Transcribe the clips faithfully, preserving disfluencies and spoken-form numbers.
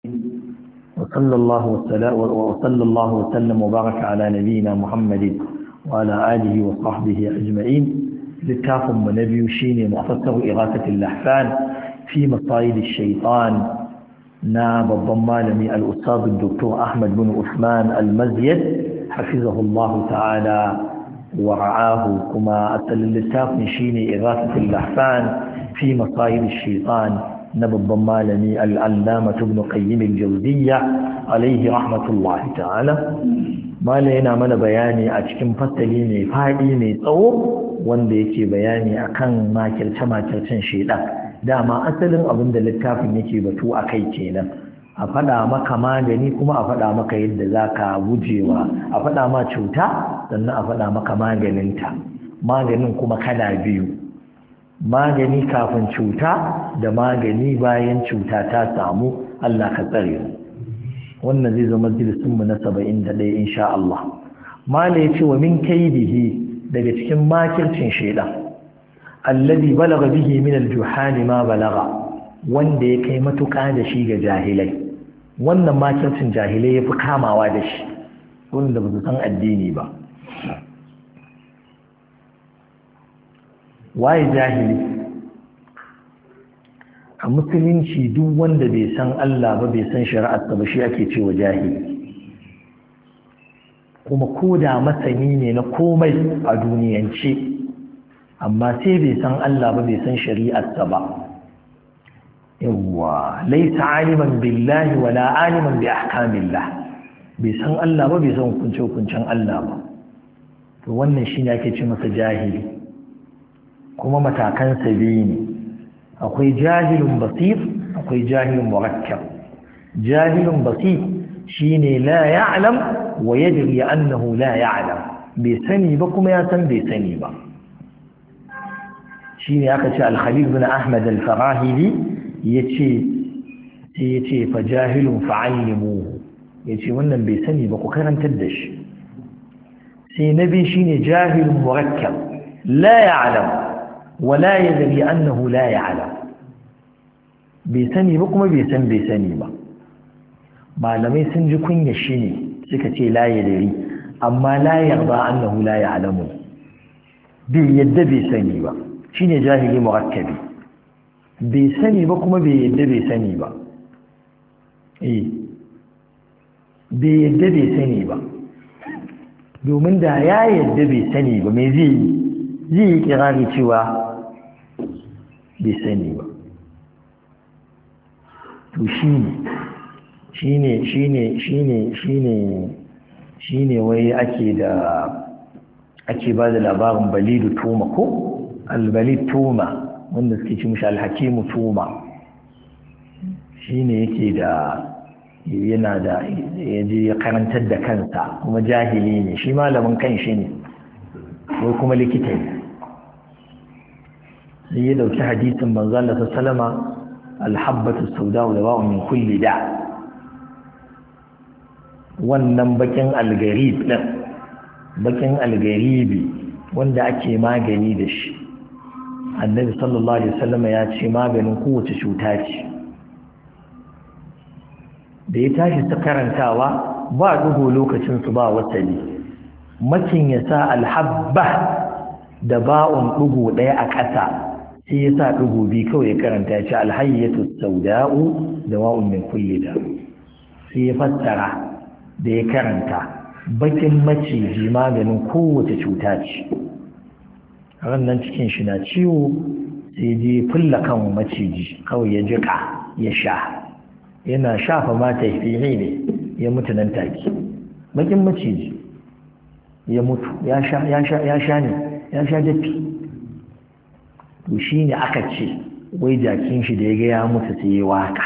وصلى الله وسلم وصلى الله وسلم وبارك على نبينا محمد وعلى آله وصحبه أجمعين. لتافهم نبي شيني مختصر إغاثة اللحفان في مصايد الشيطان ناب الضمالمي الأستاذ الدكتور أحمد بن عثمان المزيد حفظه الله تعالى ورعاه. كما أتل لتاف شيني إغاثة اللحفان في مصايد الشيطان نبى الضمالني العلامة ابن قيم الجوزية عليه رحمة الله تعالى. ما لنا من بياني أتكم فصليني فاعيني طور وانديكي بياني أكن ما كلتا ما كلتن شيئا داما أسلن أبن دلتاف نكي بتو أكيتينا أفدا مكا ماغني كما أفدا مكا يد ذاك وجيوا أفدا ما تشوتا سنة أفدا مكا ماغننتا ماغنن كما كلا بيو magani kafin cuta da magani bayan cuta ta samu. Allah ka tsare mu. Wannan zai zama majalisin mu na saba'in da ɗaya insha Allah. Mala yace wa min kaidihi daga cikin makircin shaytan alladhi balagha bihi min al-juhal ma balagha wanda ya kai matuƙa da shi ga jahilai. Wannan makircin jahilai yafi kamawa da shi wanda ba su san addini ba. waye jahili a musulunci duk wanda bai san Allah ba bai san shari'arsa ba shi ake cewa jahili, kuma koda masani ne na komai a duniyance amma sai bai san Allah ba bai san shari'arsa ba. yawwa laysa aliman billahi wala aliman bi ahkamillah, bai san Allah ba bai san hukunce hukuncen Allah ba, to wannan shine ake ce masa jahili. kuma matakan biyu ne, akwai jahilun basir akwai jahilun murakkab. jahilun basir shine la ya'lam wa yadri annahu la ya'lam, bai sani ba kuma ya san bai sani ba. shine aka ce al-Khalil bin Ahmad al-Farahidi yace sai yace fa jahilun fa'allimuhu, yace wannan bai sani ba ku karantar da shi. sai nabi shine jahilun murakkab la ya'lam wala yadri annahu la ya'lam, bai sani ba kuma bai san bai sani ba. malamai sun ji kunya shi ne suka ce la yadri, amma la yarda annahu la ya'lamu, bai yadda bai sani ba, shine jahili murakkabi. bai sani ba kuma bai yadda bai sani ba. eh bai yadda bai sani ba, domin da ya yadda bai sani ba me zai yi? zai yi kirari cewa bai sani ba. to shine shine shine shine shine shine wai ake da ake ba da labarin Balidu Tuma ko al-Balid Tuma wanda suke ci mishi al-Hakim Tuma. shine yake da yana da yaje ya karantar da kansa kuma jahili ne shi, malamin kan shi ne wai kuma likita ne. sai ya dauki hadisin manzo Allah sallama al-habbatu sawda'u dawa'un min kulli da', wannan bakin al-garib din bakin al-garibi wanda ake magani da shi. annabi sallallahu alaihi wasallam ya ce maganin kowace cuta ce. da ya tashi ta karantawa ba dugo lokacin su ba wasali, makin ya sa al-habba da ba'un dugo daya a ƙasa, sai ya sa ɗigo biyu kawai ya karanta ya ce alhayyatu sauda'u da wa'un min kulli da. sai ya fassara da ya karanta bakin maciji maganin kowace cuta ce. rannan cikin shi na ciwo sai je fulla kan maciji kawai ya jika ya sha, yana shafa mata fihi ne ya mutu nan take. bakin maciji ya mutu ya sha ya sha ya sha ne ya sha dafi. to shi ne aka ce wai jakin shi da ya ga ya mutu sai ya waka.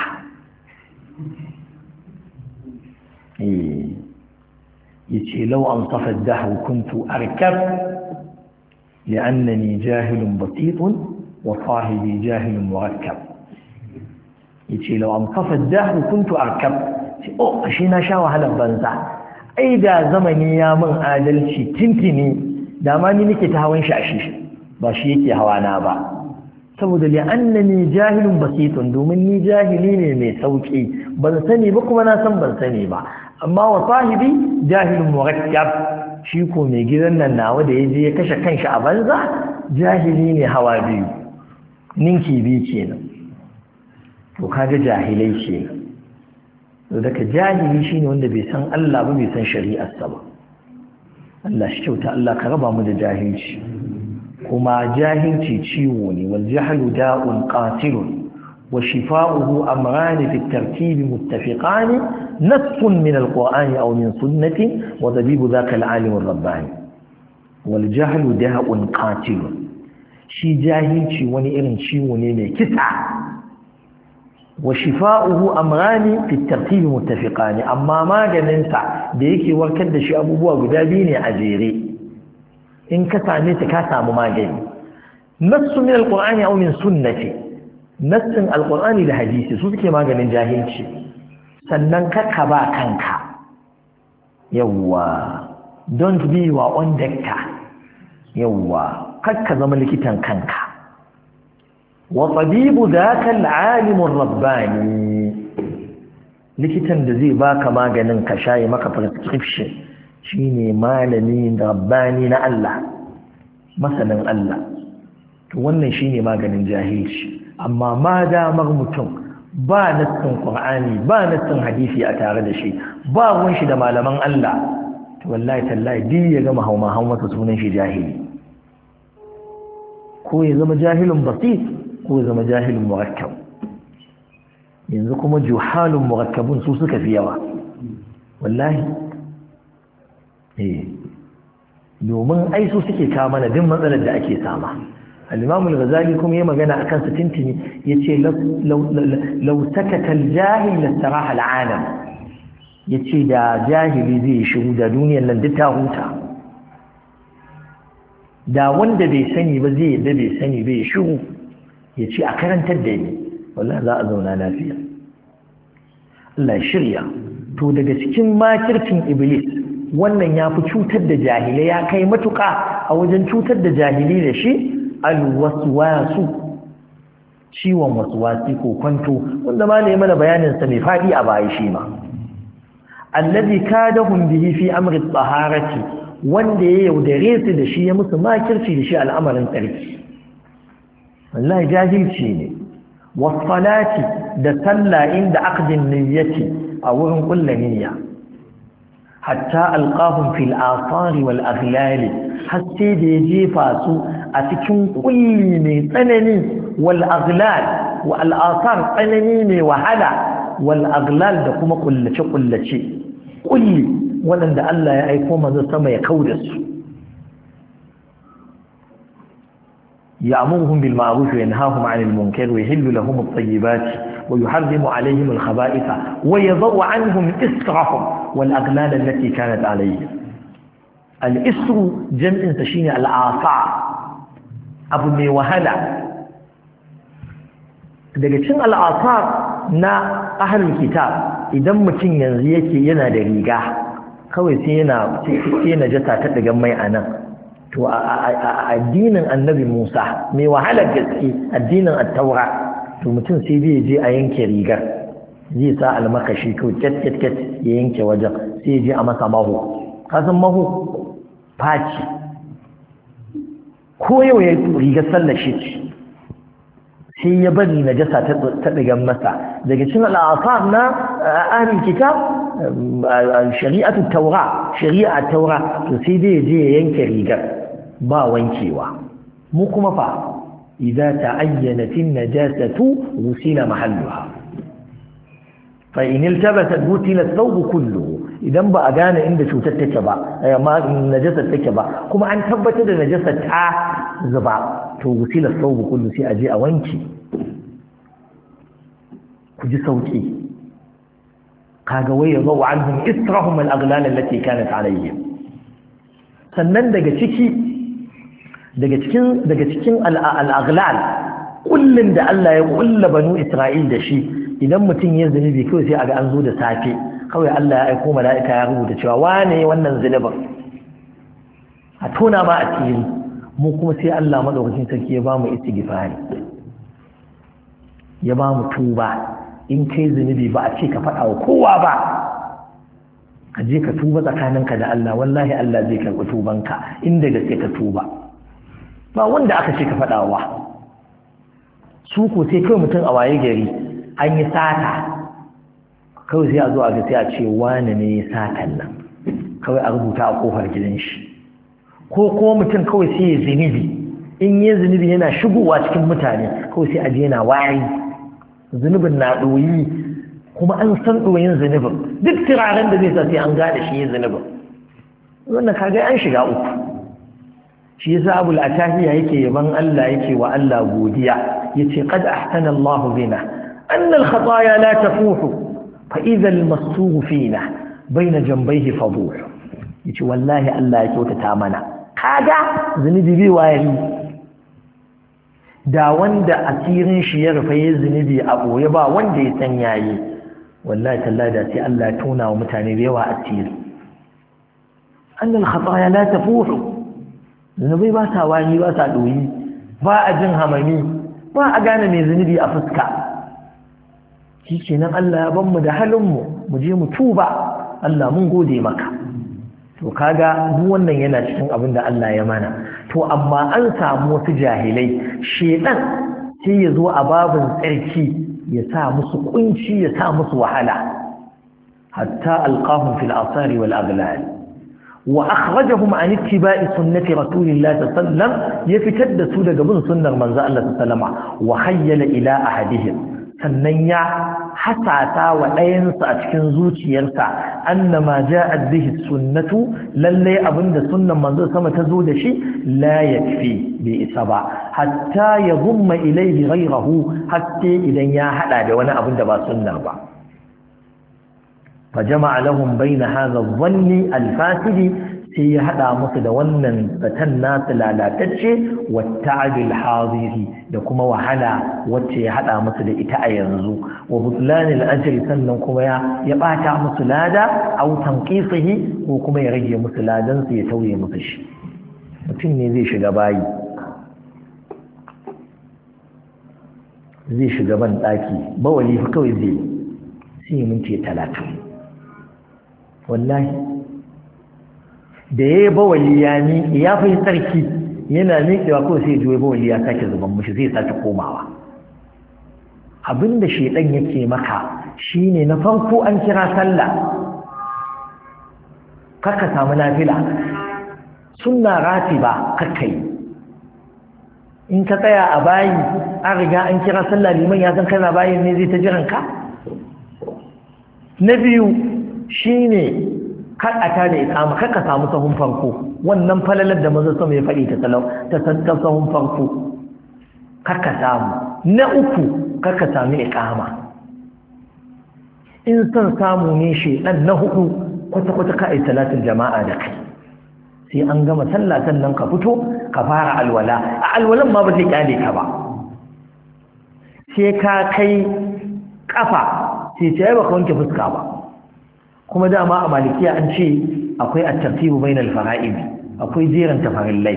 ya ce lau an safar da hukuntu arkab li'annani jahilun basitun wa sahibi jahilun murakkab. ya ce lau an safar da hukuntu arkab, ce o ashe na sha wahalar banza, ai da zamani ya min adalci tintini da ma ni nake ta hawan shi a shi ba shi yake hawa na ba. saboda li'annani jahilun basitun domin ni jahili ne mai sauki ban sani ba kuma na san ban sani ba amma wa sahibi jahilun murakkab shi ko mai gidan nan nawa da yaje ya kashe kanshi a banza jahili ne hawa biyu ninki biyu kenan to kaga jahilai kenan to daga jahili shine wanda bai san Allah ba bai san shari'arsa ba Allah shi kyauta Allah ka raba mu da jahilci kuma jahilci ciwo ne wal jahlu da'un qatilun wa shifa'uhu amran fi at-tartib muttafiqan nassun min al-qur'ani aw min sunnati wa dabibu dhaka al-alim ar-rabbani wal jahlu da'un qatilun shi jahilci wani irin ciwo ne mai kisa wa shifa'uhu amrani fi at-tartib muttafiqan amma maganinsa da yake warkar da shi abubuwa guda biyu ne a jere in ka same ta ka samu magani nassu min alqur'ani aw min sunnati nassin alqur'ani da hadisi su suke maganin jahilci sannan ka ka ba kanka yawa don't be your own doctor yawa kar ka zama likitan kanka wa tabibu dhaka al-alim ar-rabbani likitan da zai baka maganin ka shayi maka prescription shine malami rabbani na Allah masanin Allah to wannan shine maganin jahilci amma ma damar mutum ba nassin Qur'ani ba nassin hadisi a tare da shi ba ruwan shi da malaman Allah to wallahi tallahi din ya gama hauma hauma sunan shi jahili ko ya zama jahilun basit ko ya zama jahilun murakkab yanzu kuma juhalun murakkabun su suka fi yawa wallahi eh domin ai su suke kawo mana duk matsalar da ake sama al-Imam al-Ghazali kuma yayi magana akan su tintini yace law sakata al-jahil lastaraha al-alam yace da jahili zai shiru da duniyar nan duk ta huta da wanda bai sani ba zai yadda bai sani bai shiru yace a karantar da ni wallahi za a zauna lafiya Allah ya shirya to daga cikin makircin iblis wannan ya fi cutar da jahilai ya kai matuƙa a wajen cutar da jahilai da shi alwaswasu ciwon waswasi ko kwanto wanda ma ne mana bayanin sa mai fadi a baya shi ma allazi kadahum bihi fi amri at-taharati wanda ya yaudare su da shi ya musu makirci da shi al'amarin tsarki wallahi jahilci ne wasalati da sallah inda aqdin niyyati a wurin kullu niyya hatta alqahum fil asari wal aghlali hatta da ya jefa su a cikin kulli mai tsanani wal aghlal wa al asar tsanani mai wahala wal aghlal da kuma kullace kullace kulli wanda Allah ya aika manzo sama ya kauda su يأمرهم بالمعروف وينهاهم عن المنكر ويحل لهم الطيبات ويحرم عليهم الخبائث ويضع عنهم إسرهم والأغلال التي كانت عليهم الإسر جمع تشين الآصاع أبني وهلا daga cikin al'asar na ahlul kitab idan mutum yanzu yake yana da riga kawai sai yana sai najasa ta daga mai anan to a addinin annabi Musa mai wahalar gaske addinin at-taura to mutum sai zai je a yanke rigar zai sa almakashi to ket ket ket ya yanke wajen sai je a masa maho kasan maho faci ko yau ya rigar sallar shi sai ya bari najasa ta digan masa daga cikin al'asar na ahlul kitab shari'atu taura shari'a taura to sai dai je ya yanke rigar ba wankewa mu kuma fa idza ta'ayyanat an-najasatu wusila mahalluha fa in iltabatat wutila ath-thawb kulluhu idan ba a gane inda cutar take ba amma najasar take ba kuma an tabbatar da najasar ta zuba to wusila ath-thawb kullu sai aje a wanke ku ji sauki kaga waye zaw anhum israhum al-aghlal allati kanat alayhim sannan daga ciki daga cikin daga cikin al-aghlal kullun da Allah ya kulla banu Isra'il da shi idan mutum ya zunubi kawai sai aga an zo da safe kawai Allah ya aika mala'ika ya rubuta cewa wane wannan zunubin a tona ma a cikin mu kuma sai Allah madaukakin sarki ya ba mu istighfari ya ba mu tuba in kai zunubi ba a ce ka faɗa wa kowa ba ka je ka tuba tsakaninka da Allah wallahi Allah zai karɓi tubanka inda gaske ka tuba ba wanda aka ce ka faɗa wa su ko sai kawai mutum a waye gari an yi sata kawai sai a zo a ga sai a ce wane ne ya satan nan kawai a rubuta a kofar gidan shi ko ko mutum kawai sai ya zunubi in yi zunubi yana shigowa cikin mutane kawai sai a je yana wari zunubin na ɗoyi kuma an san ɗoyin zunubin duk turaren da zai sa sai an gane shi yin zunubin wannan kaga an shiga uku shi yasa abul atahiya yake yaban Allah yake wa Allah godiya yace qad ahsana Allah bina anna al khataya la tafuhu fa idha al masugh fina bayna jambayhi faduh yace wallahi Allah ya kyautata mana kaga zunubi bai wayari da wanda asirin shi ya rufe ya zunubi a boye ba wanda ya san yayi wallahi tallahi da sai Allah ya tona wa mutane da yawa asiri annal khataya la tafuhu zunubai ba sa wani ba sa doyi ba a jin hamami ba a gane mai zunubi a fuska shikenan Allah ya ban mu da halin mu mu je mu tuba Allah mun gode maka to kaga duk wannan yana cikin abin da Allah ya mana to amma an samu wasu jahilai shedan sai ya zo a babin tsarki ya sa musu kunci ya sa musu wahala hatta alqahum fil asari wal aghlal wa akhrajahum an ittiba'i sunnati rasulillahi sallallahu alaihi wasallam yafitar su daga bin sunnar manzo Allah sallallahu alaihi wasallam wa hayyala ila ahadihim sannan ya hasata wa ɗayansu a cikin zuciyarsa annama ja'at bihi sunnatu lalle abinda sunnan manzo sama ta zo da shi la yakfi bi isa ba hatta ya gumma ilayhi ghayrahu hatta idan ya hada da wani abin da ba sunnar ba fa jama'a lahum bayna hadha adh-dhanni al-fasid sai ya hada musu da wannan zatan nasu lalatacce wa ta'dil hadiri da kuma wahala wacce ya hada musu da ita a yanzu wa butlanil ajri sannan kuma ya ya bata musu lada aw tanqisihi ko kuma ya rage musu ladan su ya tauye musu shi mutum ne zai shiga bayi zai shiga ban daki bawali fa kawai zai sai minti talatin wallahi da ya yi bawali ya ni ya fi tsarki yana miƙewa kawai sai juya bawali ya sake zuban mushi zai sake komawa abinda shedan yake maka shine na farko an kira sallah kaka samu nafila sunna ratiba kakkai in ka tsaya a bayi an riga an kira sallah liman ya san kana bayin ne zai ta jiran ka na biyu shine kar a tada iqama kar ka samu sahun farko wannan falalar da manzo sama ya faɗi ta salau ta ta sahun farko kar ka samu na uku kar ka samu iqama in san samu ne shi dan na hudu kwata kwata ka ai salatul jama'a da kai sai an gama sallah sannan ka fito ka fara alwala a alwalan ma ba zai kyale ka ba sai ka kai kafa sai ce ba ka wanke fuska ba kuma dama a malikiya an ce akwai at-tartibu bainal fara'id akwai jeran tafarillai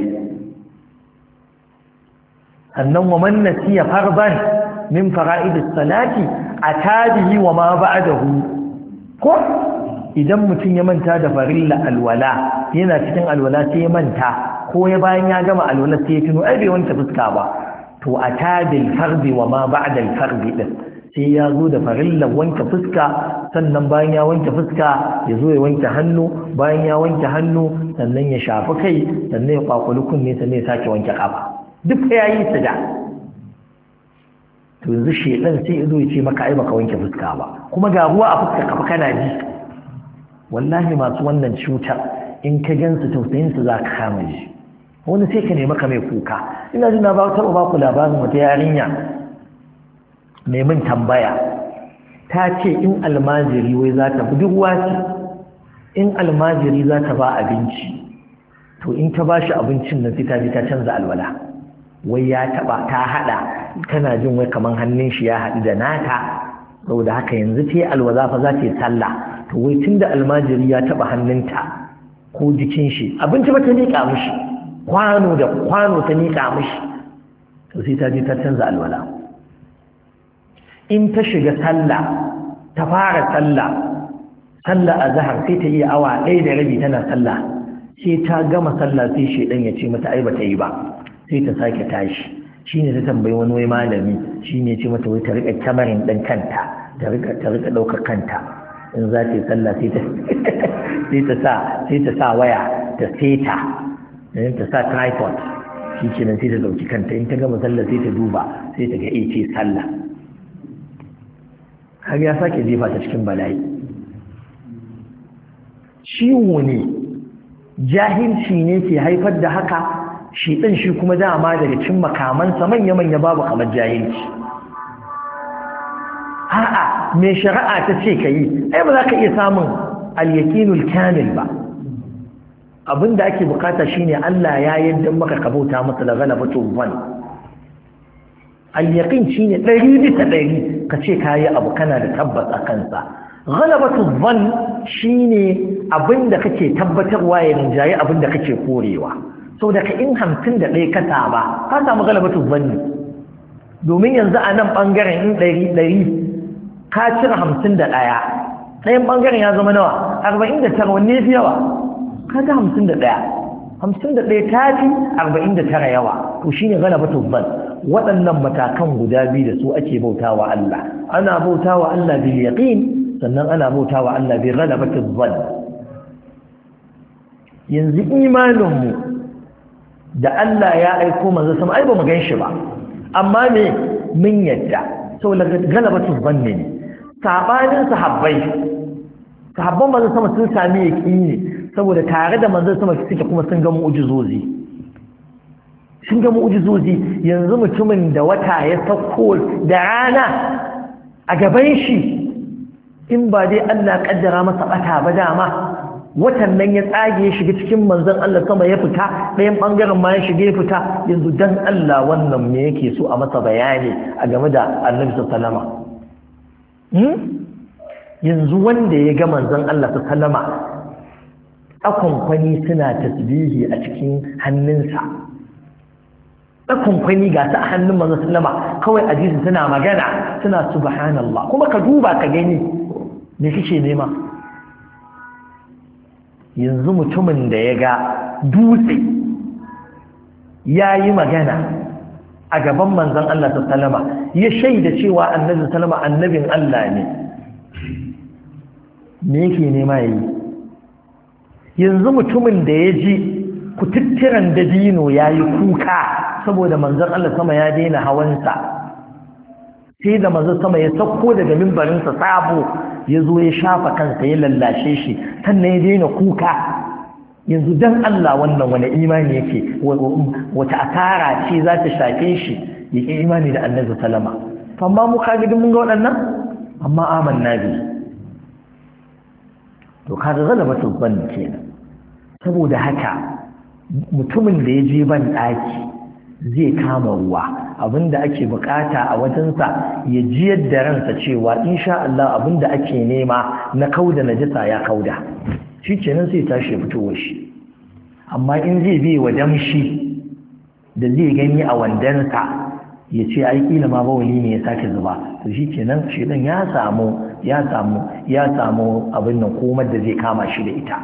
sannan wa man nasiya farban min fara'id as-salati atabihi wa ma ba'dahu ko idan mutum ya manta da farilla alwala yana cikin alwala sai ya manta ko ya bayan ya gama alwala sai ya tuno ai bai wanke fuska ba to atabil fardi wa ma ba'da al-fardi din sai ya zo da farillar wanke fuska sannan bayan ya wanke fuska ya zo ya wanke hannu bayan ya wanke hannu sannan ya shafi kai sannan ya kwakwali kunne sannan ya sake wanke kafa duk ya yi su da to yanzu shedan sai ya zo ya ce maka ai baka wanke fuska ba kuma ga ruwa a fuska kafa kana ji wallahi masu wannan cutar in ka gansu tausayin su za ka kama ji wani sai ka nemi ka mai kuka ina jin na ba taɓa ba ku labarin wata yarinya mai min tambaya ta ce in almajiri wai za ta duk wace in almajiri za ta ba abinci to in ta ba shi abincin nan sai ta ji ta canza alwala wai ya taba ta hada tana jin wai kaman hannun shi ya haɗu da nata saboda haka yanzu ta yi alwala fa za ta yi sallah to wai tunda almajiri ya taba hannunta ko jikin shi abinci ba ta miƙa mishi kwano da kwano ta miƙa mishi to sai ta je ta canza alwala in ta shiga sallah ta fara sallah sallah azhar sai ta yi awa ɗaya da rabi tana sallah sai ta gama sallah sai shedan ya ce mata ai bata yi ba sai ta sake tashi shine ta tambayi wani wai malami shine ya ce mata wai ta rika kyamarin ɗin kanta ta rika ta rika ɗaukar kanta in za ta yi sallah sai ta sai ta sa sai ta sa waya ta seta ta sa tripod shi kenan sai ta dauki kanta in ta gama sallah sai ta duba sai ta ga eh ce sallah har ya sake jefa ta cikin bala'i ciwo ne jahilci ne ke haifar da haka shi ɗin shi kuma dama daga cin makamansa manya-manya babu kamar jahilci a'a mai shari'a ta ce ka yi ai ba za ka iya samun al-yaqinul kamil ba abinda ake bukata shine Allah ya yadda maka ka bauta masa da galabatu van al-yaqin shine ɗari bisa ɗari ka ce kayi abu kana da tabbas a kansa galabatu van shine abinda kake tabbatarwa ya rinjaye abinda kake korewa saboda ka in hamsin da ɗaya ka saba ka samu galabatu van domin yanzu a nan ɓangaren in ɗari ɗari ka cire hamsin da ɗaya ɗayan ɓangaren ya zama nawa arba'in da tara wanne fi yawa kaga hamsin da ɗaya hamsin da ɗaya ta fi arba'in da tara yawa to shine galabatu van waɗannan matakan guda biyu da su ake bautawa Allah ana bautawa Allah bil yaqin sannan ana bautawa Allah bil galabatu van yanzu imaninmu da Allah ya aiko manzo sama ai ba mu ganshi ba amma me mun yadda saboda galabatu van ne sabanin sahabbai sahabban manzo sama sun sami yaqini saboda tare da manzon sama suke kuma sun ga mu'jizozi sun ga mu'jizozi yanzu mutumin da wata ya sauko da rana a gaban shi in ba dai Allah kaddara masa bata ba dama watan nan ya tsage ya shiga cikin manzon Allah sama ya fita ɗayan bangaren ma ya shiga ya fita yanzu dan Allah wannan me yake so a masa bayani a game da Annabi sallallahu alaihi wasallam hmm? yanzu wanda ya ga manzon Allah sallallahu alaihi wasallam akwai suna tasbihi a cikin hannunsa akwai ga su a hannun manzo sallama kawai ajizi suna magana suna subhanallah kuma ka duba ka gani me kike nema yanzu mutumin da ya ga dutse yayi magana a gaban manzon Allah sallama ya shaida cewa annabi sallama annabin Allah ne me yake nema yayi yanzu mutumin da ya ji kututturan dabino ya yi kuka saboda manzon Allah sama ya daina hawansa sai da manzon sama ya sauko daga mimbarinsa sabo ya zo ya shafa kansa ya lallashe shi sannan ya daina kuka yanzu dan Allah wannan wani imani yake wata asara ce za ta shafe shi ya ƙi imani da annabi sallama amma mu kaga mun ga waɗannan amma amanna bi to kaga galabatu ban kenan saboda haka mutumin da ya je ban daki zai kama ruwa abinda ake bukata a wajensa ya ji yadda ransa cewa insha Allah abinda ake nema na kauda najasa ya kauda shikenan sai tashi fitowa shi amma in zai bi wa damshi da zai gani a wandansa ya ce ai kila ma bawali ne ya sake zuba to shikenan shedan ya samu ya samu ya samu abin nan komar da zai kama shi da ita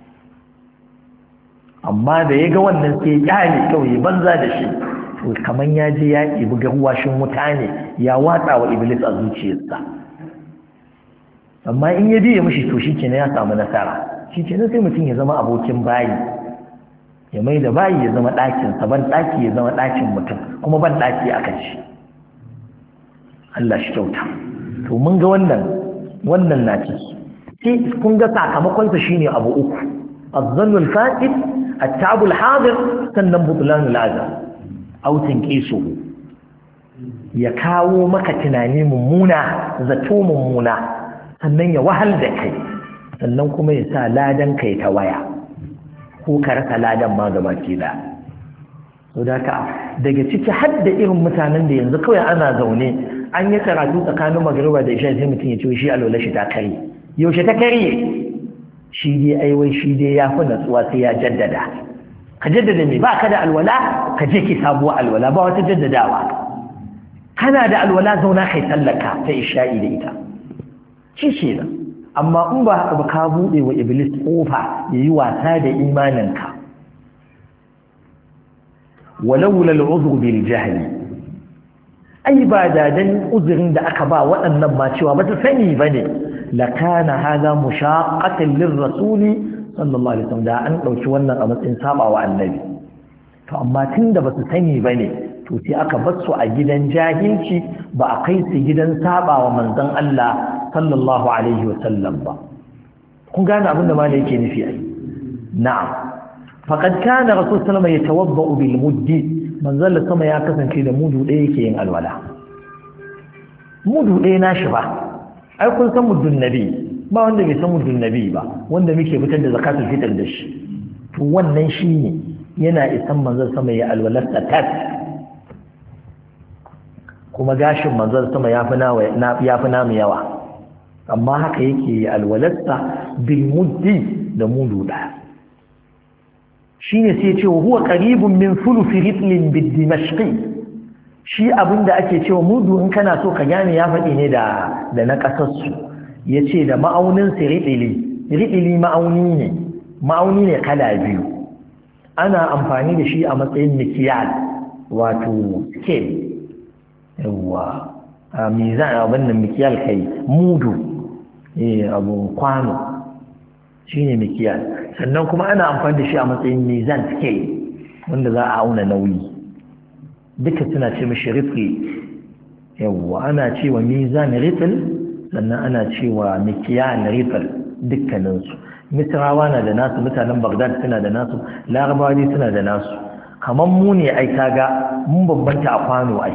amma da ya ga wannan sai ya kyale kawai banza da shi to kaman ya je ya ibi garwashin mutane ya watsa wa iblis a zuciyarsa amma in ya biye mishi to shikenan ya samu nasara shikenan sai mutum ya zama abokin bayi ya mai da bayi ya zama ɗakinsa ban ɗaki ya zama ɗakin mutum kuma ban ɗaki aka ci Allah shi kyauta to mun ga wannan wannan na ciki sai kun ga sakamakonsa shine abu uku az-zannu al-fa'id at-ta'ab al-hadir sannan butlan al-azam aw tanqisuhu ya kawo maka tunani mummuna zato mummuna sannan ya wahal da kai sannan kuma ya sa ladan kai ta waya ko ka rasa ladan ma gaba ke da so da ka daga ciki har da irin mutanen da yanzu kawai ana zaune an yi karatu tsakanin magariba da isha sai mutum ya ce shi alwala shi ta kare yaushe ta kare shi dai aiwai shi dai ya fi natsuwa sai ya jaddada ka jaddada me ba ka da alwala ka je ki sabuwa alwala ba wata jaddadawa kana da alwala zauna kai tallaka ta isha'i da ita shi ce da amma in ba ba ka bude wa iblis kofa yayi wasa da imaninka walaula al'udhr bil jahl ai ba da dan uzurin da aka ba waɗannan ma cewa ba ta sani bane lakana hada mushaqqatan lirrasuli sallallahu alaihi wasallam da an dauki wannan a matsayin sabawa annabi to amma tunda ba su sani bane to sai aka bar su a gidan jahilci ba a kai su gidan sabawa manzon Allah sallallahu alaihi wasallam ba kun gane abin da malai yake nufi ai na'am faqad kana rasul sallallahu alaihi wasallam yatawaddau bil muddi manzon sama ya kasance da mudu ɗaya yake yin alwala mudu ɗaya nashi ba ai kun san muddun nabi ba wanda bai san muddun nabi ba wanda muke fitar da zakatul fitr da shi to wannan shine yana isan manzon sama ya alwala tat kuma gashin manzon sama yafi nawa yafi namu yawa amma haka yake alwalarsa bil muddi da mudu ɗaya shine sai ce huwa qaribun min thuluthi ritlin bid dimashqi shi abinda ake cewa mudu in kana so ka gane ya faɗi ne da da na kasar su yace da ma'aunin sa ritli ritli ma'auni ne ma'auni ne kala biyu ana amfani da shi a matsayin mikyal wato scale yawa a mizan abin nan mikyal kai mudu eh abu kwano shine mikyal sannan kuma ana amfani da shi a matsayin mizan scale wanda za a auna nauyi duka suna ce mishi rifli yawa ana cewa mizan rifl sannan ana cewa mikyal rifl dukkanin su misrawa na da nasu mutanen Baghdad suna da nasu larabawa suna da nasu kaman mu ne ai kaga mun bambanta a kwano ai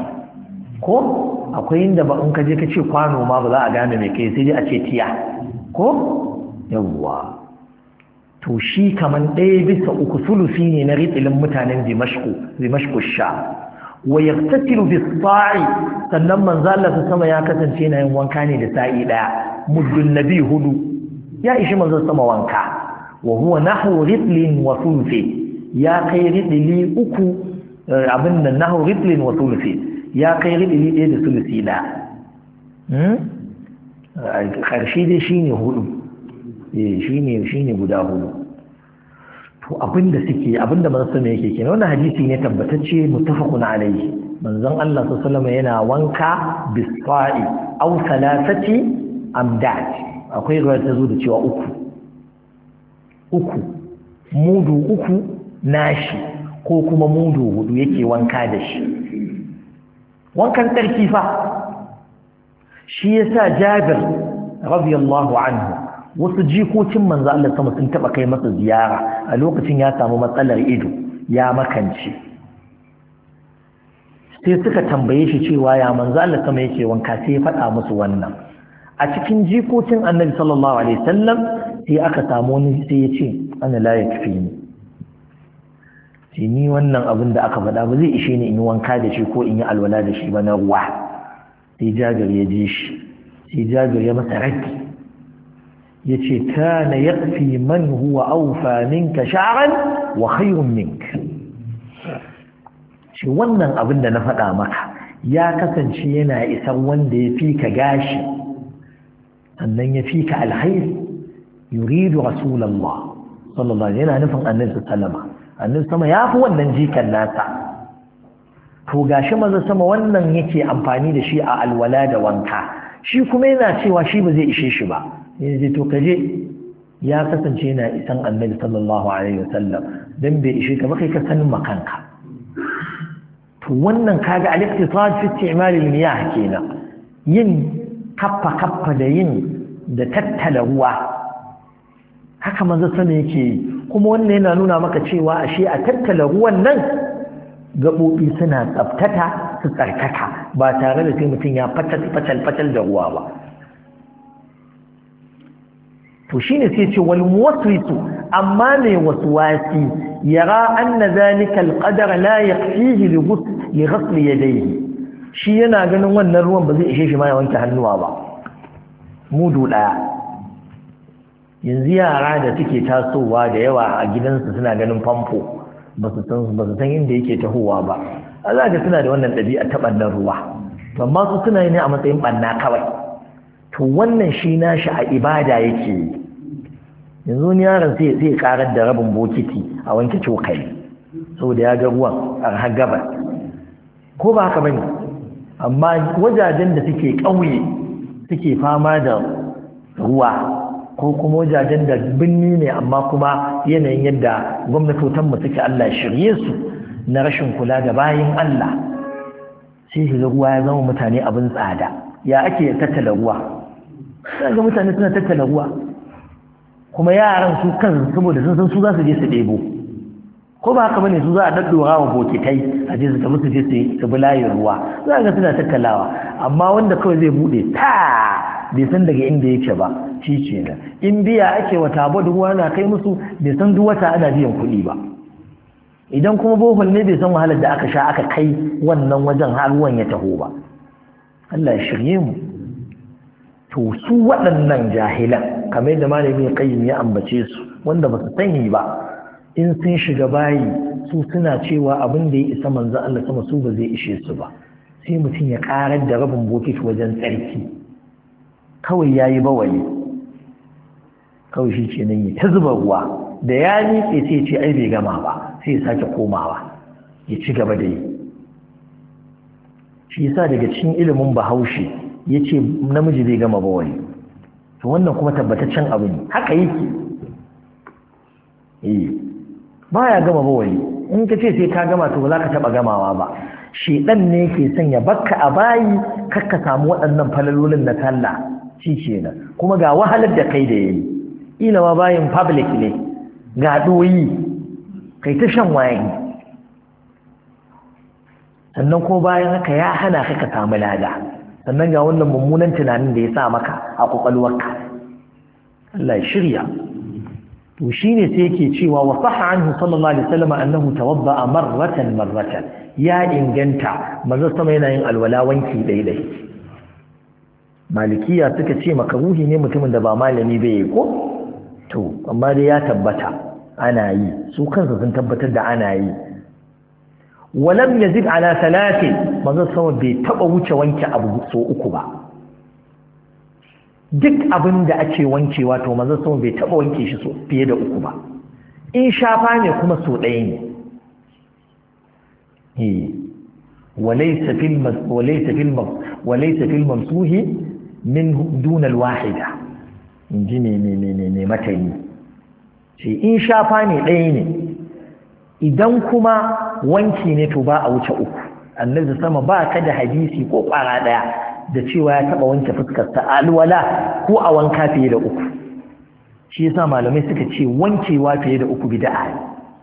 ko akwai inda ba in ka je ka ce kwano ma ba za a gane mai kai sai dai a ce tiya ko yawwa to shi kaman ɗaya bisa uku sulusi ne na ritsilin mutanen dimashku dimashku sha wa yaqtatilu bis sa'i sannan manzo Allah sama ya kasance yana yin wanka ne da sa'i daya muddun nabi hudu ya ishi manzo sama wanka wa huwa nahwu ritlin wa thuluthi ya kai ritli uku abin nan nahwu ritlin wa thuluthi ya kai ritli ɗaya da thuluthi da hmm karshe dai shine hudu eh shine shine guda hudu to abinda suke abinda manzo sama yake kenan wannan hadisi ne tabbatacce muttafaqun alayhi manzon Allah sallallahu alaihi wasallam yana wanka bisfa'i aw thalathati amdad akwai ruwa ta zo da cewa uku uku mudu uku nashi ko kuma mudu hudu yake wanka da shi wankan tsarki fa shi yasa Jabir radiyallahu anhu wasu jikokin manzo Allah sama sun taba kai masa ziyara a lokacin ya samu matsalar ido ya makance sai suka tambaye shi cewa ya manzo Allah sama yake wanka sai ya faɗa musu wannan a cikin jikokin Annabi sallallahu alaihi wasallam sai aka samu wani sai ya ce ana la yakfini sai ni wannan abin da aka faɗa ba zai ishe ni in yi wanka da shi ko in yi alwala da shi ba na ruwa sai Jabir ya ji shi sai Jabir ya masa raddi yace kana yakfi man huwa awfa minka sha'ran wa khayrun minka shi wannan abin da na faɗa maka ya kasance yana isan wanda ya fi ka gashi sannan ya fi ka alkhair yuridu rasulullah sallallahu alaihi yana nufin annabi sallama annabi sama ya fi wannan jikan nasa to gashi maza sama wannan yake amfani da shi a alwala da wanka shi kuma yana cewa shi ba zai ishe shi ba yanzu to kaje ya kasance yana isan annabi sallallahu alaihi wasallam dan bai ishe ka ba kai ka sanin makanka to wannan kaga al-iqtisad fi isti'mal al-miyah kenan yin kaffa kaffa da yin da tattala ruwa haka manzo sani yake kuma wannan yana nuna maka cewa ashe a tattala ruwan nan gabobi suna tsaftata su tsarkaka ba tare da sai mutum ya fatal fatal fatal da ruwa ba to shine sai ce wal muwaswisu amma ne waswasi yara anna zalika alqadar la yakfihi li ghusl li ghusl yadayhi shi yana ganin wannan ruwan ba zai ishe shi ma ya wanke hannuwa ba mudu daya yanzu yara da suke tasowa da yawa a gidansu suna ganin famfo ba su san ba su san inda yake tahowa ba Allah ga suna da wannan dabi'a ta bannan ruwa amma su suna yi ne a matsayin ɓanna kawai. To wannan shi nashi a ibada yake yi. Yanzu ni yaron sai sai karar da rabin bokiti a wanke cokali saboda ya ga ruwan a gabar, ko ba haka bane? Amma wajajen da suke ƙauye suke fama da ruwa, ko kuma wajajen da binni ne amma kuma yanayin yadda gwamnatotan mu suke Allah shirye su na rashin kula da bayin Allah, sai shiga ruwa ya zama mutane abin tsada. Ya ake tattala ruwa? Sai ga mutane suna tattala ruwa, kuma yaran su kan saboda sun san su za su je su ɗebo, ko ba haka bane? Su za a daddora wa bokitai a je su tafi su je su bi layin ruwa, za ga suna tattalawa. Amma wanda kawai zai bude ta bai san daga inda yake ba, shi ke nan. In biya ake wata abu da ruwa na kai musu, bai san duk wata ana biyan kuɗi ba. Idan kuma bohol ne bai san wahalar da aka sha aka kai wannan wajen har ruwan ya taho ba. Allah ya shirye mu. To su waɗannan jahilan kamar yadda malami Qayyim ya ambace su, wanda ba su sani ba, in sun shiga bayi su suna cewa abin da ya isa manzo Allah sama su ba zai ishe su ba, sai mutum ya karar da rabin bokiti wajen tsarki kawai yayi bawali, kawai shi ce nan ya ta zuba ruwa, da ya miƙe sai ce ai bai gama ba, sai ya sake komawa ya ci gaba da yi. Shi yasa daga cikin ilimin Bahaushe yace namiji bai gama bawali, to wannan kuma tabbataccen abu ne, haka yake. eh baya gama bawali, in ka ce sai ka gama to ba za ka taba gamawa ba. Shedan ne ke sanya bakka a bayi kakka samu waɗannan falalolin na sallah, shi kenan. Kuma ga wahalar da kai da yayi, ila ma bayin public ne, ga doyi kai ta shan waye, sannan ko bayan haka ya hana ka ka samu lada, sannan ga wannan mummunan tunanin da ya sa maka a kwakwalwarka. Allah ya shirya. To shine sai yake cewa wa sahha anhu sallallahu alaihi wasallam annahu tawadda'a marratan marratan, ya inganta manzo sama yana yin alwala wanki daidai. Malikiya suka ce makaruhi ne mutumin da ba malami bai ko, to amma dai ya tabbata ana yi, su kansu sun tabbatar da ana yi. Walam yazid ala salatin, manzo sama bai taba wuce wanke abu so uku ba. Duk abin da ake wankewa to manzo sama bai taba wanke shi so fiye da uku ba. In shafa ne kuma so ɗaya ne. eh walaysa fil walaysa fil walaysa fil mamsuhi min dun al wahida, inji ne ne ne ne matani. Shi in shafa ne ɗaya ne, idan kuma wanki ne to ba a wuce uku. Annabi sama ba ka da hadisi ko kwara daya da cewa ya taba wanke fuskar ta alwala ko a wanka fiye da uku. Shi yasa malamai suka ce wankewa fiye da uku bid'a ne.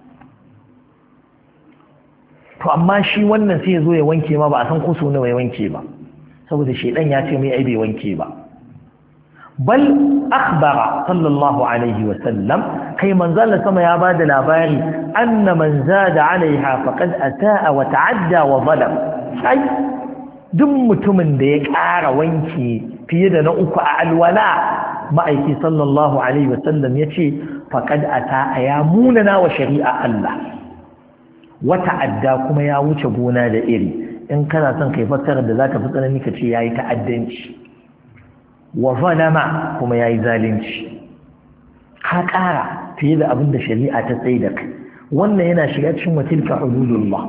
To amma shi wannan sai ya zo ya wanke ma ba a san ko so nawa ya wanke ba, saboda shedan ya ce mai ai bai wanke ba. Bal akhbara sallallahu alaihi wa sallam, kai manzon sama ya bada labari, anna man zada alaiha faqad ataa wa ta'adda wa zalam. Ai duk mutumin da ya ƙara wanki fiye da na uku a alwala, ma'aiki sallallahu alaihi wa sallam yace faqad ataa, ya munana wa shari'a Allah, wa ta'adda kuma ya wuce gona da iri. In kana son kai fassarar da zaka fi tsanani ka ce yayi ta'addanci. Wa zalama, kuma yayi zalunci, ka ƙara fiye da abin da shari'a ta tsaye da kai. Wannan yana shiga cikin wa tilka hududullah,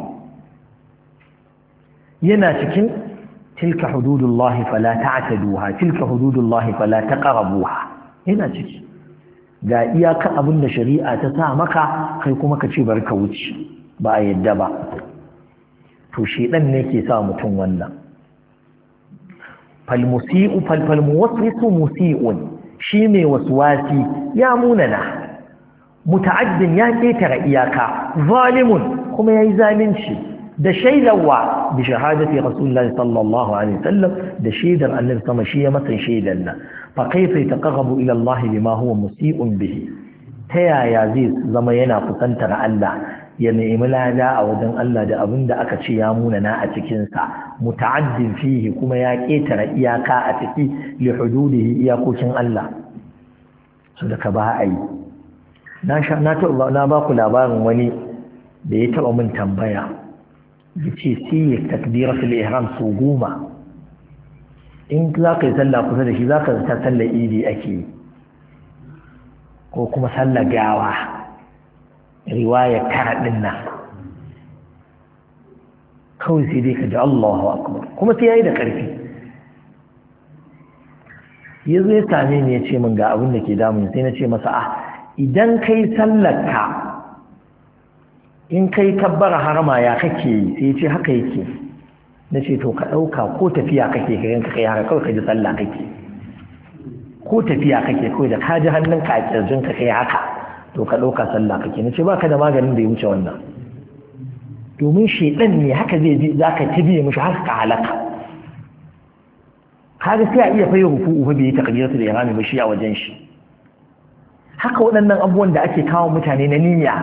yana cikin tilka hududullah fala ta'taduha, tilka hududullah fala taqrabuha, yana ciki. Ga iyaka abin da shari'a ta sa maka, kai kuma ka ce bari ka wuce, ba a yadda ba. To shedan ne ke sa mutum wannan. falmusi'u falmuwaswisu musi'un, shi ne waswasi ya munana, muta'addin ya ketara iyaka, zalimun kuma yayi zalunci, da shaidawa bi shahadati rasulullahi sallallahu alaihi wasallam, da shaidar annabi sama shi ya masa shaidan nan. Fa kaifa yataqarrabu ila Allah bima huwa musi'un bihi, ta yaya zai zama yana kusantar Allah, ya nemi lada a wajen Allah da abin da aka ce ya munana a cikinsa, muta'addin fihi kuma ya ƙetare iyaka a ciki, li hududihi iyakokin Allah. So da ka ba a yi. Na sha na taɓa na ba ku labarin wani da ya taɓa min tambaya, ya ce sai ya takbiratul ihram su goma in za ka yi sallah kusa da shi za ka zata sallar idi ake yi ko kuma sallar gawa riwaya tara ɗin nan kawai sai dai ka ji Allahu akbar kuma sai ya yi da ƙarfi ya zo ya same ni ya ce min ga abin da ke damun sai na ce masa ah idan kai sallarka in kai kabbara harama ya kake yi sai ya ce haka yake na ce to ka ɗauka ko tafiya kake ka yanka kai haka kawai ka ji sallah kake ko tafiya kake kawai da ka ji hannunka a kirjin ka kai haka to ka ɗauka sallah kake na ce ba ka da maganin da ya wuce wannan domin shaidan ne haka zai ji za ka tabiye mishi haka ka halaka kaga sai a iya fayi ruku'u fa bai yi takbiratu da ihrami ba shi a wajen shi haka waɗannan abubuwan da ake kawo mutane na niyya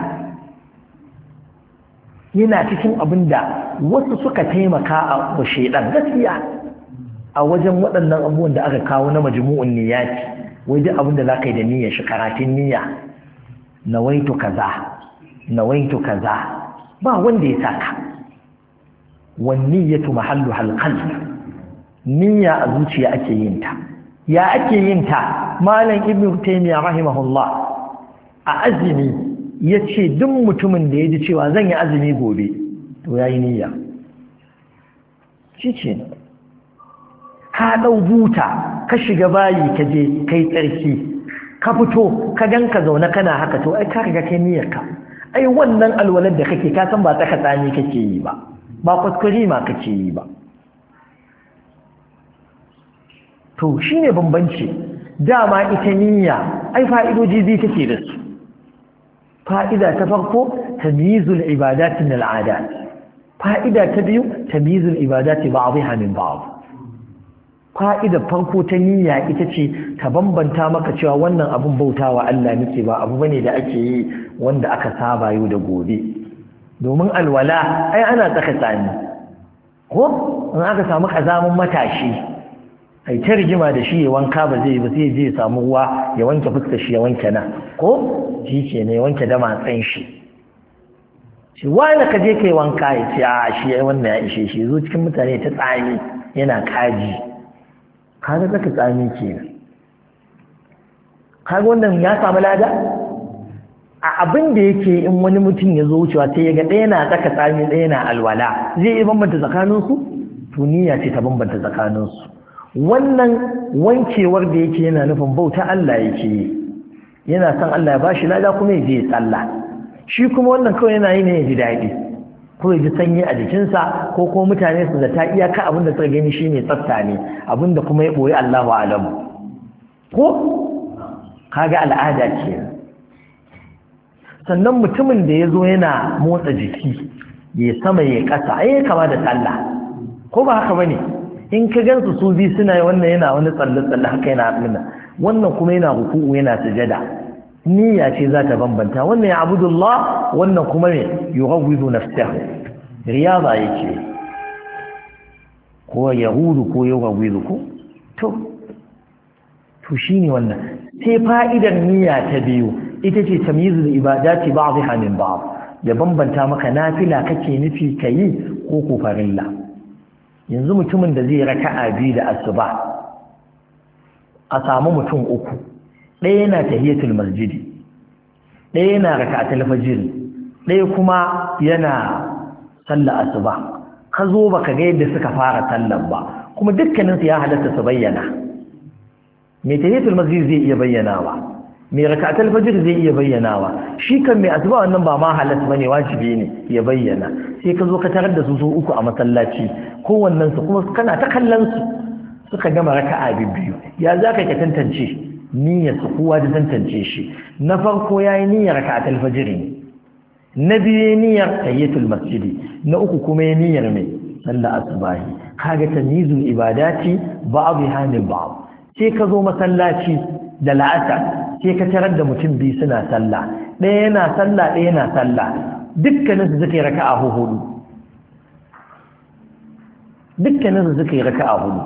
yana cikin abin da wasu suka taimaka a wa shaidan gaskiya a wajen waɗannan abubuwan da aka kawo na majmu'un niyyati wai duk abin da zaka yi da niyya shi karatun niyya nawaitu kaza nawaitu kaza ba wanda ya saka wan niyyatu mahallu hal qalb niyya a zuciya ake yin ta ya ake yin ta malam ibnu taymiya rahimahullah a azumi yace duk mutumin da yaji cewa zan yi azumi gobe to yayi niyya shi ka dau buta ka shiga bayi ka je kai tsarki ka fito ka ganka zaune kana haka to ai ka riga kai niyyarka ai wannan alwalar da kake ka san ba ta katsani kake yi ba ba kuskure ma kake yi ba to shine bambanci dama ita niyya ai fa'idoji biyu take da su fa'ida ta farko tamyizul ibadati min al'adat fa'ida ta biyu tamyizul ibadati ba'dha min ba'd fa'ida farko ta niyya ita ce ta bambanta maka cewa wannan abun bautawa Allah nake ba abu bane da ake yi wanda aka saba yau da gobe domin alwala ai ana tsaka tsani ko in aka samu kazamin matashi ai ta rigima da shi ya wanka ba zai ba sai je ya samu ruwa ya wanke fuskar shi ya wanke na ko shi ke ne ya wanke da matsan shi shi wani ka je kai wanka ya ce a shi ya wannan ya ishe shi zo cikin mutane ta tsami yana kaji kaga zaka tsami kenan kaga wannan ya samu lada a abin da yake in wani mutum ya zo wucewa sai ya ga ɗaya na tsaka tsami ɗaya na alwala zai iya bambanta tsakaninsu to niyya ce ta bambanta tsakaninsu wannan wankewar da yake yana nufin bauta Allah yake yi yana son Allah ya bashi lada kuma ya je ya tsalla shi kuma wannan kawai yana yi ne ya ji daɗi ko ya ji sanyi a jikinsa ko kuma mutane su zata iyaka abin da suka gani shi ne tsafta ne abin da kuma ya ɓoye Allah wa alamu ko kaga al'ada ce sannan mutumin da ya zo yana motsa jiki ya sama ya ƙasa ai kama da sallah ko ba haka bane in ka gansu su bi suna yi wannan yana wani tsalle-tsalle haka yana abinda wannan kuma yana ruku'u yana sujada niyya ce za ta bambanta wannan ya abudullah wannan kuma ne yughawwidu nafsahu riyada yake ko ya hudu ko yughawwidu ko to to shine wannan sai fa'idar niyya ta biyu ita ce tamyizul ibadati ba'dha min ba'd ya bambanta maka nafila kake nufi kayi ko ko farilla yanzu mutumin da zai raka'a biyu da asuba a samu mutum uku ɗaya yana tahiyatul masjidi ɗaya yana raka'atul fajr ɗaya kuma yana sallar asuba ka zo baka ga yadda suka fara sallar ba kuma dukkanin su ya halatta su bayyana mai tahiyatul masjid zai iya bayyanawa mai raka'atul fajr zai iya bayyanawa shi kan mai asuba wannan ba ma halatta bane wajibi ne ya bayyana sai ka zo ka tarar da su su uku a masallaci kowannen su kuma kana ta kallon su suka gama raka'a biyu ya za ka tantance niyyar su kowa da tantance shi na farko yayi niyyar raka'atul fajr ne na biyu niyyar tahiyatul masjid na uku kuma yayi niyyar mai sallar asubahi kaga tamyizul ibadati ba'dha min ba'd sai ka zo masallaci da la'asar sai ka tarar da mutum biyu suna sallah ɗaya yana sallah ɗaya yana sallah dukkanin su suka yi raka'a hudu dukkanin su suka yi raka'a hudu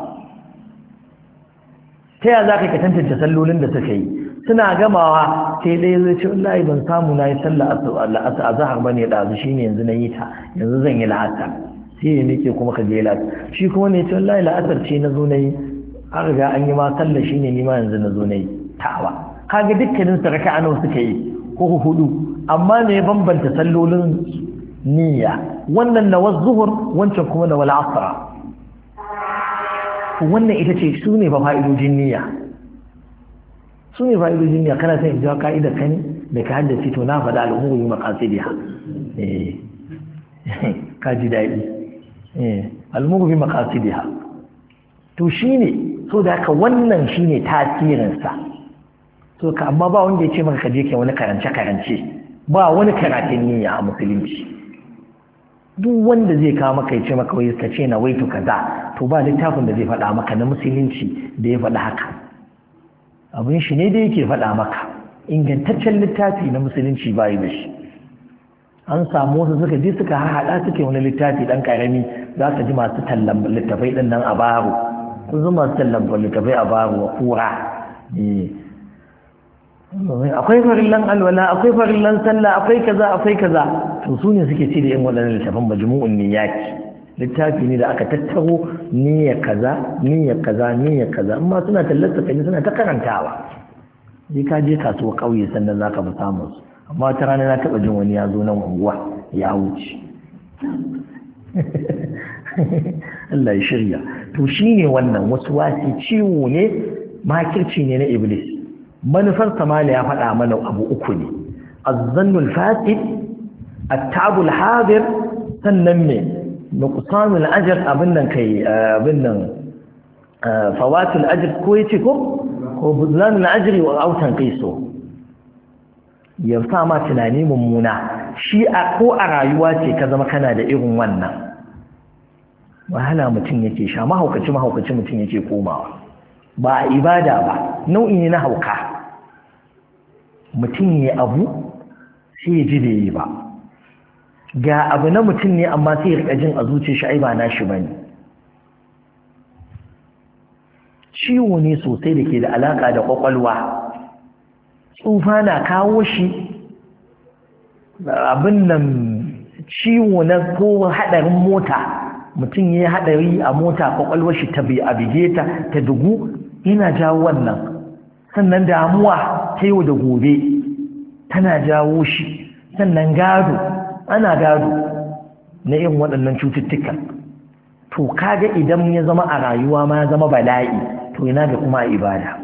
ta ya za ka tantance sallolin da suka yi suna gamawa sai ɗaya zai ce wallahi ban samu na yi sallah a zahar bane ya ɗazu shine yanzu na yi ta yanzu zan yi la'asar sai ya nake kuma ka je la'asar shi kuma ne ce wallahi la'asar ce na zo na yi an riga an yi ma sallah shine ni ma yanzu na zo na yi tawa kaga dukkanin su raka'a nawa suka yi ko hudu amma me bambanta sallolin niyya wannan na zuhur wancan kuma na wal asr wannan ita ce su ne fa fa'idojin niyya su ne fa'idojin niyya kana sai in ji ka'ida kan da ka haddace to na faɗa al'umuri maqasidiha eh ka ji daɗi eh al'umuri maqasidiha to shine so da haka wannan shine tasirin sa so ka amma ba wanda ya ce maka kaje kai wani karance karance ba wani karatun niyya a musulunci duk wanda zai kawo maka ya ce maka wai ka ce na waitu kaza to ba littafin da zai faɗa maka na musulunci da ya faɗa haka abin shi ne da yake faɗa maka ingantaccen littafi na musulunci ba yi da shi an samu wasu suka je suka haɗa suke wani littafi ɗan ƙarami za ka ji masu tallan littafai ɗin nan a baro sun zama masu tallan littafai a baro a kura akwai farillan alwala akwai farillan sallah akwai kaza akwai kaza to su ne suke ce da yan waɗannan littafin majmu'un niyyati littafi ne da aka tattaro niyya kaza niyya kaza niyya kaza amma suna tallata kai suna ta karantawa sai ka je kasuwa kauye sannan zaka fi samu su amma ta rana na taba jin wani ya zo nan unguwa ya wuce Allah ya shirya to shine wannan wasu wasi ciwo ne makirci ne na iblis manufar samali ya faɗa mana abu uku ne azzannul fasid at-ta'abul hadir sannan ne nuqsanul ajr abin nan kai abin nan fawatul ajr ko yace ko ko buzlanul ajri wa autan qaiso ya sa ma tunani mummuna shi a ko a rayuwa ce ka zama kana da irin wannan wahala mutum yake sha mahaukaci mahaukaci mutum yake komawa ba ibada ba nau'i ne na hauka mutum ne abu sai ya ji da yi ba ga abu na mutum ne amma sai ya rika jin a zuciya shi ai ba nashi bane ciwo ne sosai da ke da alaka da kwakwalwa tsufa na kawo shi abin nan ciwo na ko hadarin mota mutum ya yi hadari a mota kwakwalwar shi ta bi a bige ta ta dugu yana jawo wannan sannan damuwa ta yau da gobe tana jawo shi sannan gado ana gado na irin waɗannan cututtuka to kaga idan ya zama a rayuwa ma ya zama bala'i to ina ga kuma ibada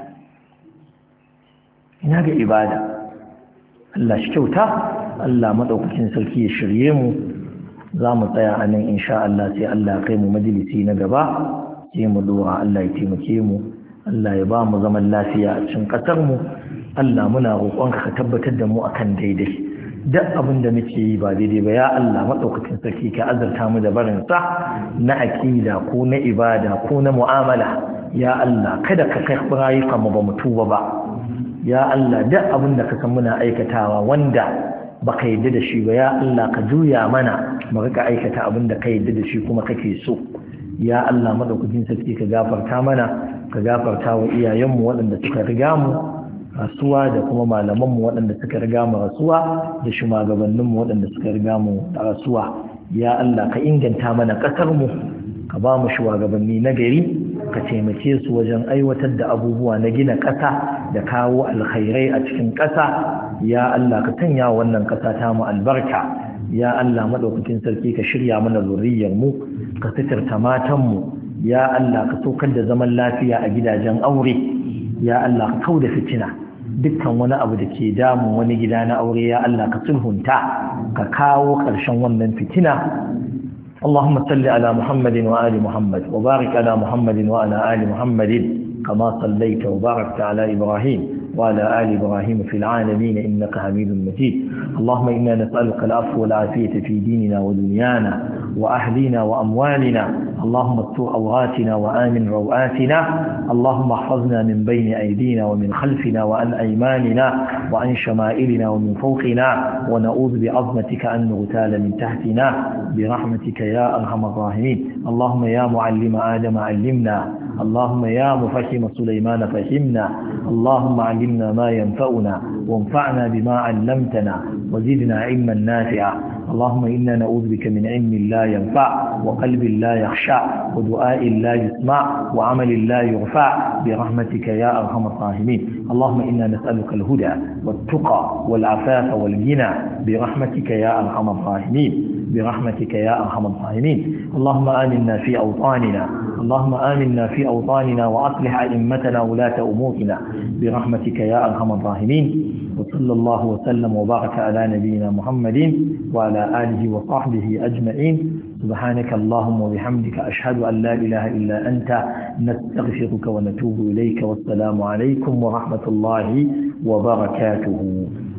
ina ga ibada Allah shi kyauta Allah madaukakin sarki ya shirye mu za mu tsaya a nan insha Allah sai Allah ya kai mu majalisi na gaba sai mu dora Allah ya taimake mu Allah ya ba mu zaman lafiya a cikin ƙasar mu Allah muna roƙonka ka tabbatar da mu akan daidai duk abin da muke yi ba daidai ba ya Allah madaukakin sarki ka azurta mu da barin sa na aqida ko na ibada ko na mu'amala ya Allah kada ka kai rayukan mu ba mu tuba ba ya Allah duk abin da ka san muna aikatawa wanda baka yadda da shi ba ya Allah ka juya mana mu rika aikata abin da ka yadda da shi kuma kake so ya Allah madaukakin sarki ka gafarta mana ka gafarta wa iyayenmu waɗanda suka riga mu rasuwa da kuma malamanmu waɗanda suka riga mu rasuwa da shugabanninmu waɗanda suka riga mu rasuwa ya Allah ka inganta mana ƙasarmu ka ba mu shugabanni na gari ka taimake su wajen aiwatar da abubuwa na gina ƙasa da kawo alkhairai a cikin ƙasa ya Allah ka sanya wannan ƙasa ta mu albarka ya Allah madaukakin sarki ka shirya mana zuriyar mu ka sitirta matan mu ya Allah ka saukar da zaman lafiya a gidajen aure ya Allah ka kauda fitina dukkan wani abu da ke damun wani gida na aure ya Allah ka sulhunta ka kawo ƙarshen wannan fitina اللهم صل على محمد وآل محمد وبارك على محمد وعلى آل محمد كما صليت وباركت على إبراهيم وعلى آل إبراهيم في العالمين إنك حميد مجيد اللهم إنا نسألك العفو والعافية في ديننا ودنيانا وأهلنا وأموالنا اللهم استر عوراتنا وآمن روآتنا اللهم احفظنا من بين أيدينا ومن خلفنا وعن أيماننا وعن شمائلنا ومن فوقنا ونعوذ بعظمتك أن نغتال من تحتنا برحمتك يا أرحم الراحمين اللهم يا معلم آدم علمنا اللهم يا مفهم سليمان فهمنا اللهم علمنا ما ينفعنا وانفعنا بما علمتنا وزدنا علما نافعا اللهم إنا نعوذ بك من علم لا ينفع وقلب لا يخشع ودعاء لا يسمع وعمل لا يرفع برحمتك يا أرحم الراحمين اللهم إنا نسألك الهدى والتقى والعفاف والغنى برحمتك يا أرحم الراحمين برحمتك يا أرحم الراحمين اللهم آمنا في أوطاننا اللهم آمنا في أوطاننا وأصلح أئمتنا ولاة أمورنا برحمتك يا أرحم الراحمين وصلى الله وسلم وبارك على نبينا محمد وعلى آله وصحبه أجمعين سبحانك اللهم وبحمدك أشهد أن لا إله إلا أنت نستغفرك ونتوب إليك والسلام عليكم ورحمة الله وبركاته.